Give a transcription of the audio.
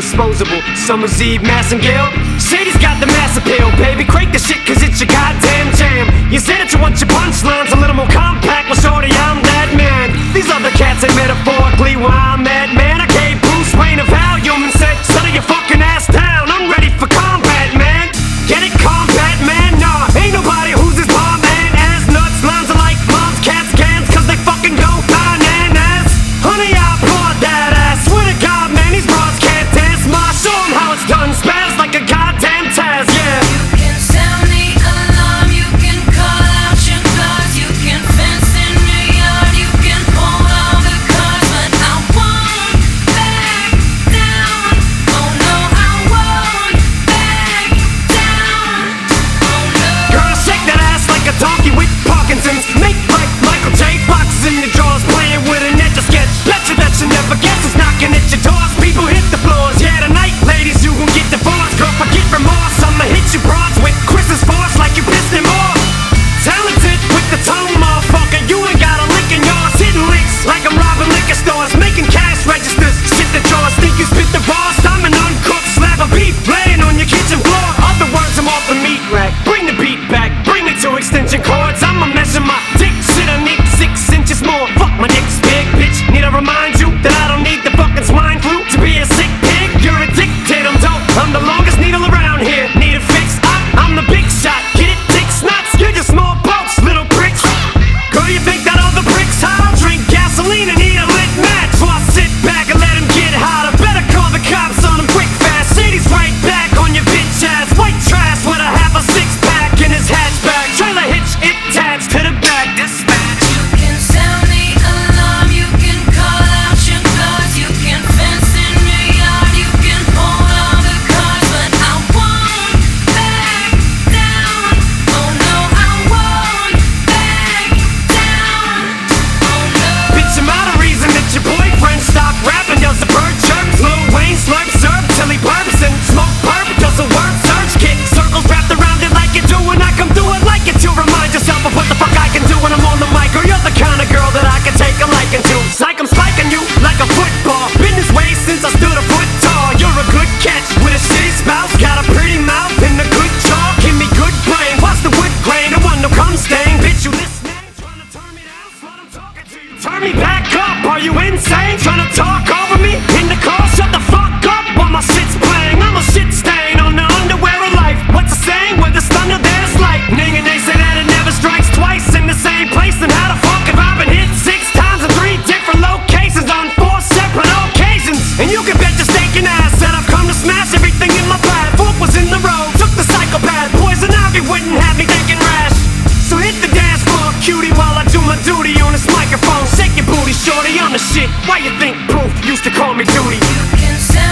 disposable. Summer's Eve, Massengale. Shady's got the mass appeal, baby. Crank the shit, cause it's your goddamn jam. You say that you want your punchlines a little more compact. Well, shorty, I'm that man. These other cats ain't metaphorically where I'm at, man. I gave Bruce Wayne a Valium and said, settle your fucking ass down. I'm ready for combat, man. Get it, combat, man? Nah, ain't nobody who's as bomb man. Ass nuts, lines are like moms, cats, cans, cause they fucking go bananas. Honey, I applaud that ass. Swear to God, man, these broads can't dance. Ma, show 'em how it's done. Spaz like a goddamn Taz, yeah. You can sound the alarm, you can call out your guards, you can fence in the yard, you can hold all the cards, but I won't back down. Oh no, I won't back down. Oh no. Girl, shake that ass like a donkey with Parkinson's. Make like Michael J. Fox in your drawers, playing with an etch-a-sketch. Bet you that you never guess who's knocking at your doors. People hit the floors, yeah, tonight, ladies, you gon' get divorced. Girl, forget remorse, I'ma hit you broads with Chris's force like you pissed him off. Talented with the tone, motherfucker, you ain't got a lick in yours. Hitting licks like I'm robbing liquor stores, making cash registers. Shit the drawers, think you spit the boss. I'm an uncooked slab of beef laying on your kitchen floor. Other words, I'm off the meat rack. Bring the beat back, bring me to extension cords. I'ma measure my dick, shit, I need 6 inches more. Fuck, my dick's big, bitch. Need to remind you that I don't need the fucking swine flu to be a sick pig. You're addicted, I'm dope. I'm the longest needle around here. Need a fix? I'm the big shot. Get it, dick snuts. You're just small boats, little pricks. Girl, you think that all the bricks hot? I'll drink gasoline and eat a lit match. So I sit back and let him get hotter. Better call the cops on him quick fast. Shady's right back on your bitch ass. White trash with a half a six-pack in his hatchback. Trailer hitch, it attached to the back. Dispatch. You can sound the alarm, you can call out your guards, you can fence in the yard, you can hold all the cards, but I won't back down. Oh no, I won't back down. Oh no. Bitch, I'm out of reason that your boyfriend stopped rapping. Does the bird chirp? Lil Wayne slurp serve till he burps and smoke perp. Does a word search kit? Circles wrapped around it like you do, and I come through it like it to remind yourself of what the fuck I can do when I'm on the mic. Or you're the kind of girl that I can take a liking to. It's like I'm spiking you like a football. Been this way since I stood a foot tall. You're a good catch with a shitty spouse. Got a pretty mouth and a good jaw. Give me good brain. Watch the wood grain. The one no come stain. Bitch, you listening? Trying to turn me down? Slut, I'm talking to you. Turn me back up. Are you insane? Trying to talk over me? In the car, shut the fuck up while my shit's playing. I'm a shit stain on the underwear of life. What's the saying? Where there's thunder, there's lightning. And they say that it never strikes twice in the same place. And how the fuck have I been hit 6 times in 3 different locations on 4 separate occasions? And you can bet your stinking ass that I've come to smash everything in my path. Fork was in the road, took the psychopath. Poison ivy wouldn't have me thinking rash. So hit the dance floor, cutie, while I do my duty on this microphone. Shake your booty, shorty, I'm the shit. Why you think Proof used to call me Duty? You can sound